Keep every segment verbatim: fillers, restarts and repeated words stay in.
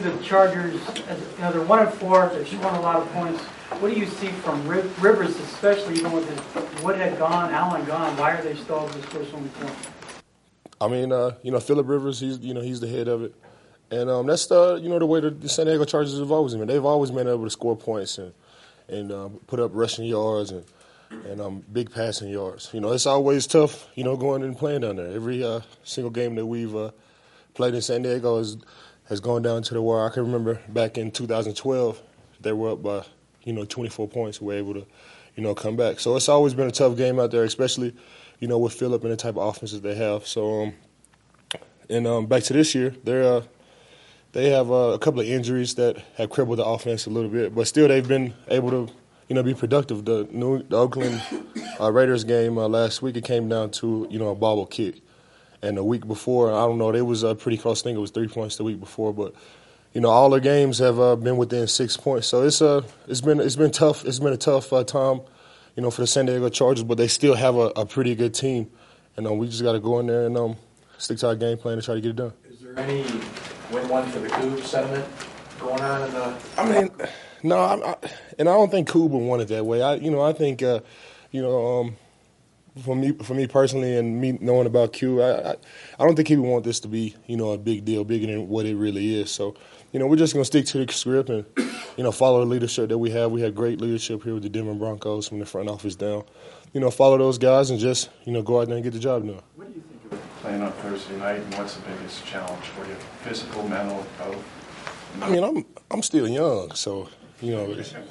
the Chargers, as, you know, they're one and four. They've scored a lot of points. What do you see from Rivers, especially even with his Woodhead gone, Allen gone? Why are they still able to score so many points? I mean, uh, you know, Philip Rivers, he's you know he's the head of it, and um, that's the you know the way the San Diego Chargers have always been. They've always been able to score points and and um, put up rushing yards and and um, big passing yards. You know, it's always tough. You know, going and playing down there. Every uh, single game that we've uh, played in San Diego has has gone down to the wire. I can remember back in two thousand twelve, they were up by you know twenty-four points. We were able to you know come back. So it's always been a tough game out there, especially. You know, with Philip and the type of offenses they have. So, um, and um, back to this year, they're uh, they have uh, a couple of injuries that have crippled the offense a little bit, but still they've been able to, you know, be productive. The New the Oakland uh, Raiders game uh, last week, it came down to you know a bobble kick, and the week before, I don't know, they was uh, pretty close. I think it was three points the week before, but you know all their games have uh, been within six points. So it's uh it's been it's been tough. It's been a tough uh, time. You know, for the San Diego Chargers, but they still have a, a pretty good team. And um, we just got to go in there and um, stick to our game plan and try to get it done. Is there any win one for the Cougs sentiment going on in the... I mean, no, I, I, and I don't think Cougs would want it that way. I, you know, I think, uh, you know, um, for me, for me personally, and me knowing about Q, I, I, I don't think he would want this to be, you know, a big deal, bigger than what it really is. So, you know, we're just going to stick to the script and, you know, follow the leadership that we have. We have great leadership here with the Denver Broncos from the front office down. You know, follow those guys and just, you know, go out there and get the job done. What do you think of playing on Thursday night, and what's the biggest challenge for you? Physical, mental, both? I mean, I'm I'm still young, so, you know,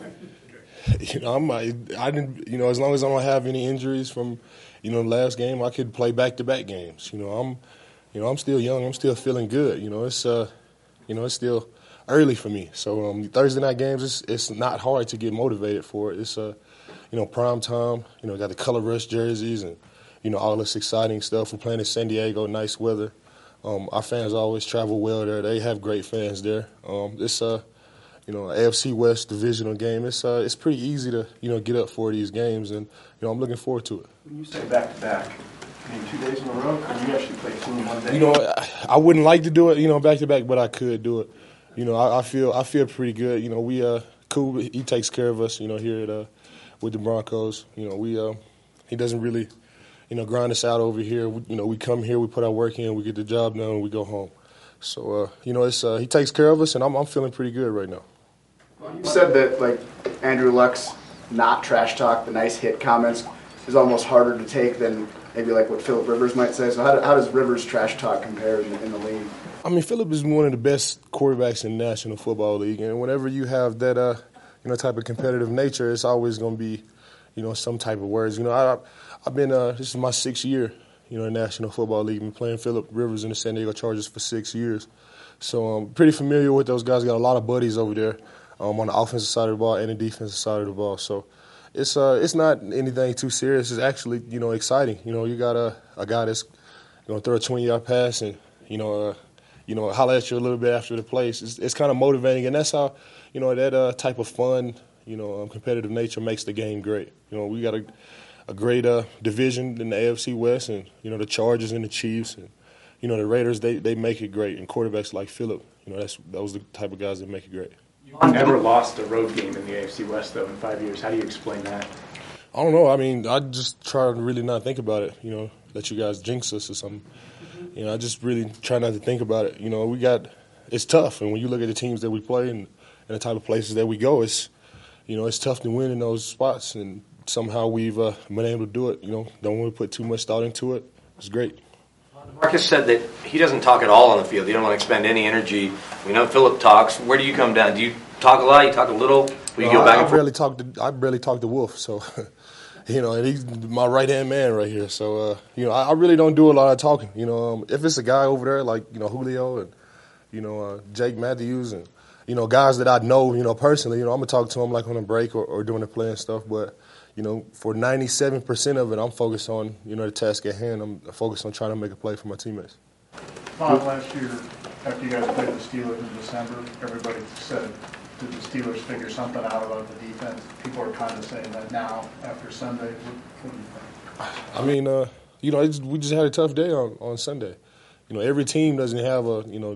you know, I'm I didn't, you know, as long as I don't have any injuries from, you know, the last game, I could play back-to-back games. You know, I'm, you know, I'm still young. I'm still feeling good. You know, it's uh, you know, it's still early for me. So um, Thursday night games, it's, it's not hard to get motivated for it. It's, uh, you know, prime time. You know, got the color rush jerseys and, you know, all this exciting stuff. We're playing in San Diego, nice weather. Um, our fans always travel well there. They have great fans there. Um, it's, uh, you know, A F C West divisional game. It's, uh, it's pretty easy to, you know, get up for these games, and, you know, I'm looking forward to it. When you say back-to-back, I mean, two days in a row, or you actually play two in one day? You know, I, I wouldn't like to do it, you know, back-to-back, but I could do it. You know, I, I feel I feel pretty good. You know, we uh, cool. He takes care of us. You know, here at uh, with the Broncos. You know, we uh, he doesn't really, you know, grind us out over here. We, you know, we come here, we put our work in, we get the job done, and we go home. So, uh, you know, it's uh, he takes care of us, and I'm I'm feeling pretty good right now. You said that like Andrew Luck's not trash talk, the nice hit comments is almost harder to take than maybe like what Philip Rivers might say. So how, do, how does Rivers' trash talk compare in the, in the league? I mean, Philip is one of the best quarterbacks in the National Football League, and whenever you have that, uh, you know, type of competitive nature, it's always going to be, you know, some type of words. You know, I, I've been, uh, this is my sixth year, you know, in the National Football League. I've been playing Philip Rivers in the San Diego Chargers for six years. So I'm pretty familiar with those guys. Got a lot of buddies over there um, on the offensive side of the ball and the defensive side of the ball. So it's uh, it's not anything too serious. It's actually, you know, exciting. You know, you got a, a guy that's going to throw a twenty-yard pass and, you know, uh, you know, holler at you a little bit after the plays. It's, it's kind of motivating, and that's how, you know, that uh, type of fun, you know, um, competitive nature makes the game great. You know, we got a, a great uh, division in the A F C West, and, you know, the Chargers and the Chiefs, and, you know, the Raiders, they, they make it great. And quarterbacks like Philip, you know, that's those are the type of guys that make it great. You've never lost a road game in the A F C West, though, in five years. How do you explain that? I don't know. I mean, I just try to really not think about it, you know, let you guys jinx us or something. You know, I just really try not to think about it. You know, we got – it's tough. And when you look at the teams that we play and, and the type of places that we go, it's, you know, it's tough to win in those spots. And somehow we've uh, been able to do it. You know, don't want to put too much thought into it. It's great. Marcus said that he doesn't talk at all on the field. He don't want to expend any energy. We know Philip talks. Where do you come down? Do you talk a lot? You talk a little? Will you no, go back I, and I barely talk to I barely talk to Wolf, so you know, and he's my right hand man right here. So uh, you know, I, I really don't do a lot of talking. You know, um, if it's a guy over there like you know Julio and you know uh, Jake Matthews and you know guys that I know you know personally, you know I'm gonna talk to them like on a break or, or during the play and stuff. But you know, for ninety-seven percent of it, I'm focused on you know the task at hand. I'm focused on trying to make a play for my teammates. Bob, last year, after you guys played the Steelers in December, everybody said, did the Steelers figure something out about the defense? People are kind of saying that now, after Sunday. What, what do you think? I mean, uh, you know, it's, we just had a tough day on, on Sunday. You know, every team doesn't have a, you know,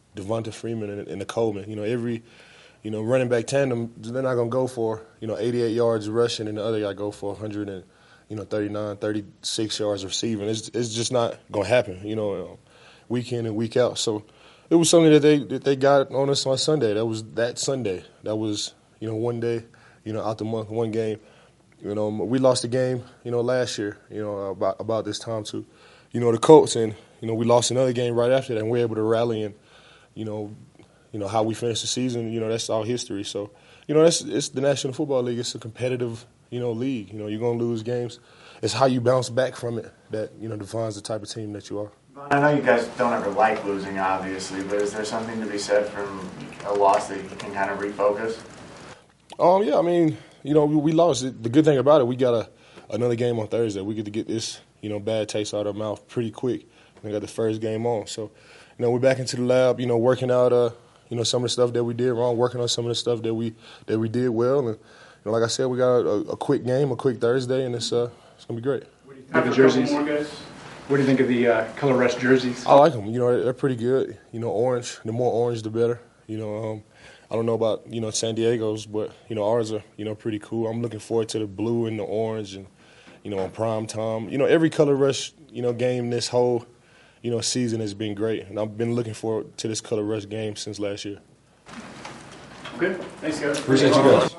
Devonta Freeman and, and the Coleman. You know, every you know running back tandem, they're not gonna go for you know eighty-eight yards rushing, and the other guy go for one hundred and you know thirty-nine, thirty-six yards receiving. It's it's just not gonna happen. You know, um, week in and week out. So it was something that they that they got on us on Sunday. That was that Sunday. That was you know one day, you know out the month, one game. You know, we lost the game, you know, last year, you know, about about this time too. You know, the Colts, and, you know, we lost another game right after that, and we were able to rally, and, you know, you know, how we finished the season, you know, that's all history. So, you know, that's it's the National Football League. It's a competitive, you know, league. You know, you're going to lose games. It's how you bounce back from it that, you know, defines the type of team that you are. I know you guys don't ever like losing, obviously, but is there something to be said from a loss that you can kind of refocus? Um, yeah, I mean, you know, we, we lost. The good thing about it, we got a another game on Thursday. We get to get this, you know, bad taste out of our mouth pretty quick. We got the first game on. So, you know, we're back into the lab, you know, working out, uh, you know, some of the stuff that we did wrong, working on some of the stuff that we that we did well. And, you know, like I said, we got a, a quick game, a quick Thursday, and it's uh, it's going to be great. Of the jerseys. What do you think of the uh, color rush jerseys? I like them. You know, they're pretty good. You know, orange. The more orange, the better. You know, um, I don't know about, you know, San Diego's, but, you know, ours are, you know, pretty cool. I'm looking forward to the blue and the orange and, you know, on prime time. You know, every color rush, you know, game this whole, you know, season has been great. And I've been looking forward to this color rush game since last year. Good. Thanks, guys. Appreciate you guys.